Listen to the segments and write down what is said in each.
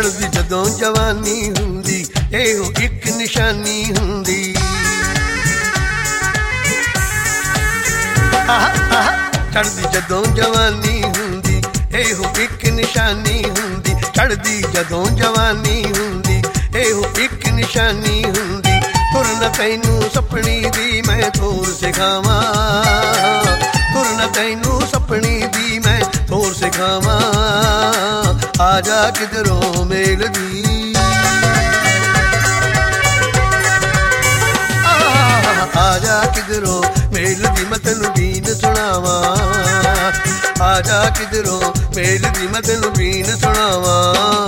ਚੜ੍ਹਦੀ ਜਦੋਂ ਜਵਾਨੀ ਹੁੰਦੀ ਇਹੋ ਇੱਕ ਨਿਸ਼ਾਨੀ ਹੁੰਦੀ। ਚੜ੍ਹਦੀ ਜਦੋਂ ਜਵਾਨੀ ਹੁੰਦੀ ਇਹੋ ਇੱਕ ਨਿਸ਼ਾਨੀ ਹੁੰਦੀ। ਚੜ੍ਹਦੀ ਜਦੋਂ ਜਵਾਨੀ ਹੁੰਦੀ ਇਹੋ ਇੱਕ ਨਿਸ਼ਾਨੀ ਹੁੰਦੀ। ਤੁਰਨ ਤੈਨੂੰ ਸਪਣੀ ਦੀ ਮੈਂ ਤੋਰ ਸਿਖਾਵਾਂ, ਤੁਰਨ ਤੈਨੂੰ ਸਪਣੀ ਦੀ ਮੈਂ ਤੋਰ ਸਿਖਾਵਾਂ। ਆ ਜਾ ਕਿਧਰੋਂ ਮੇਲ ਦੀ, ਆ ਜਾ ਕਿਧਰੋਂ ਮੇਲ ਦੀ ਮੈਂ ਤੈਨੂੰ ਬੀਨ ਸੁਣਾਵਾਂ। ਆ ਜਾ ਕਿਧਰੋਂ ਮੇਲ ਦੀ ਮੈਂ ਤੈਨੂੰ ਬੀਨ ਸੁਣਾਵਾਂ।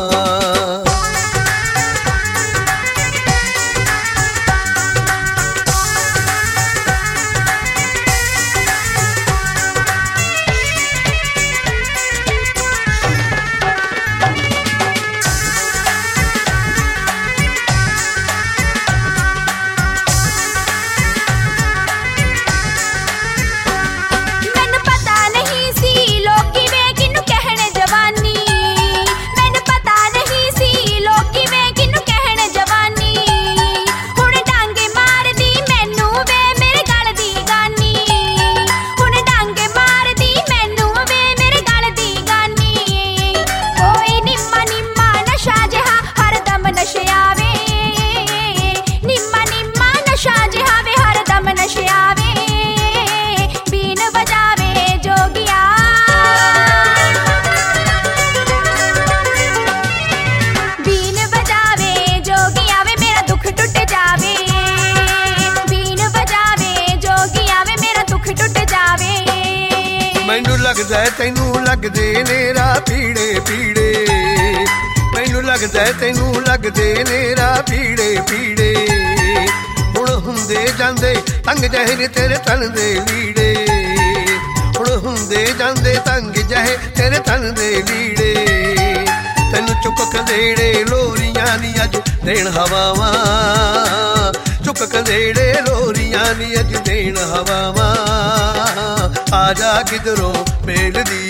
ਮੈਨੂੰ ਲੱਗਦਾ ਤੈਨੂੰ ਲੱਗਦੇ ਨੇ ਰਾਹ ਪੀੜੇ ਪੀੜੇ, ਮੈਨੂੰ ਲੱਗਦਾ ਤੈਨੂੰ ਲੱਗਦੇ ਨੇ ਰਾਹ ਪੀੜੇ ਪੀੜੇ। ਹੁਣ ਹੁੰਦੇ ਜਾਂਦੇ ਤੰਗ ਜਿਹੇ ਤੇਰੇ ਤਨ ਦੇ ਲੀੜੇ, ਹੁਣ ਹੁੰਦੇ ਜਾਂਦੇ ਤੰਗ ਜਿਹੇ ਤੇਰੇ ਤਨ ਦੇ ਲੀੜੇ। ਤੈਨੂੰ ਚੁੱਕ ਕੰਦੇੜੇ ਲੋਰੀਆਂ ਨੀ ਅੱਜ ਦੇਣ ਹਵਾਵਾਂ, ਚੁੱਕ ਕੰਦੇੜੇ ਲੋਰੀਆਂ ਨੀ ਅੱਜ ਦੇਣ ਹਵਾਵਾਂ। ਆ ਜਾ ਕਿਧਰੋਂ ਮੇਲ ਦੀ,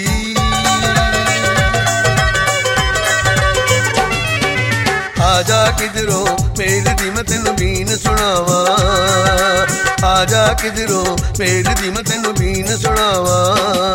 ਆ ਜਾ ਕਿਧਰੋਂ ਮੇਲ ਦੀ ਮੈਂ ਤੈਨੂੰ ਬੀਨ ਸੁਣਾਵਾਂ। ਆ ਜਾ ਕਿਧਰੋਂ ਮੇਲ ਦੀ ਮੈਂ ਤੈਨੂੰ ਬੀਨ ਸੁਣਾਵਾਂ।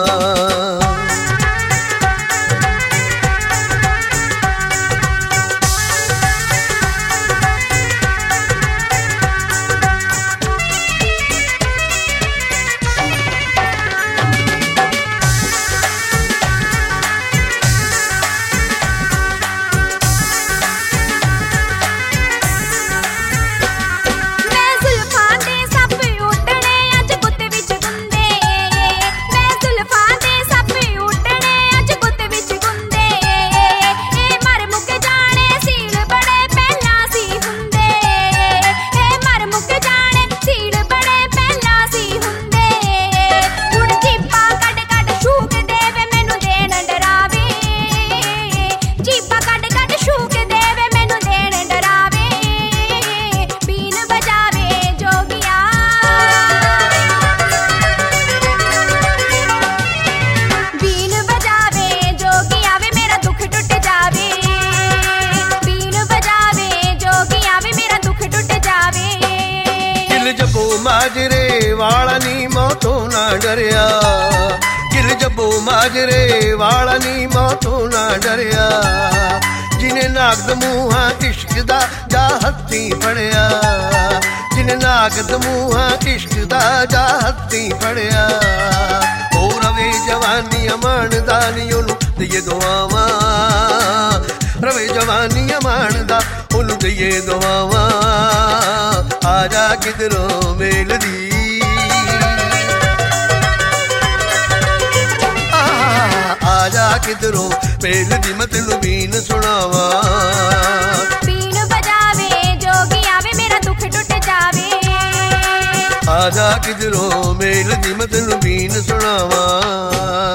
ਮਾਜਰੇ ਵਾਲਾ ਨੀ ਮੌਤੋਂ ਨਾ ਡਰਿਆ, ਕਿਲ ਜੱਬੋ ਮਾਜਰੇ ਵਾਲਾ ਨੀ ਮੌਤੋਂ ਨਾ ਡਰਿਆ। ਜਿਨੇ ਨਾਗਦ ਮੂੰਹਾਂ ਇਸ਼ਕ ਦਾ ਜਾ ਹੱਥੀਂ ਫੜਿਆ, ਜਿਨੇ ਨਾਗਦ ਮੂੰਹਾਂ ਇਸ਼ਕ ਦਾ ਜਾ ਹੱਥੀਂ ਫੜਿਆ। ਹੋ ਰਵੇ ਜਵਾਨੀ ਅਮਾਨਦਾ ਨੀ ਉਹਨੂੰ ਦਈਏ ਦੁਆਵਾਂ, ਰਵੇ ਜਵਾਨੀ ਅਮਾਨਦਾ ਉਹਨੂੰ ਦਈਏ ਦੁਆਵਾਂ। ਆ ਜਾ ਕਿਧਰੋਂ ਮੇਲ ਦੀ, ਆ ਜਾ ਕਿਧਰੋਂ ਮੇਲ ਦੀ ਮੈਂ ਤੈਨੂੰ ਬੀਨ ਸੁਣਾਵਾਂ। ਬੀਨ ਵਜਾਵੇ ਜੋਗੀ ਆਵੇ ਮੇਰਾ ਦੁੱਖ ਟੁੱਟ ਜਾਵੇ। ਆ ਜਾ ਕਿਧਰੋਂ ਮੇਲ ਦੀ ਮੈਂ ਤੈਨੂੰ ਬੀਨ ਸੁਣਾਵਾਂ।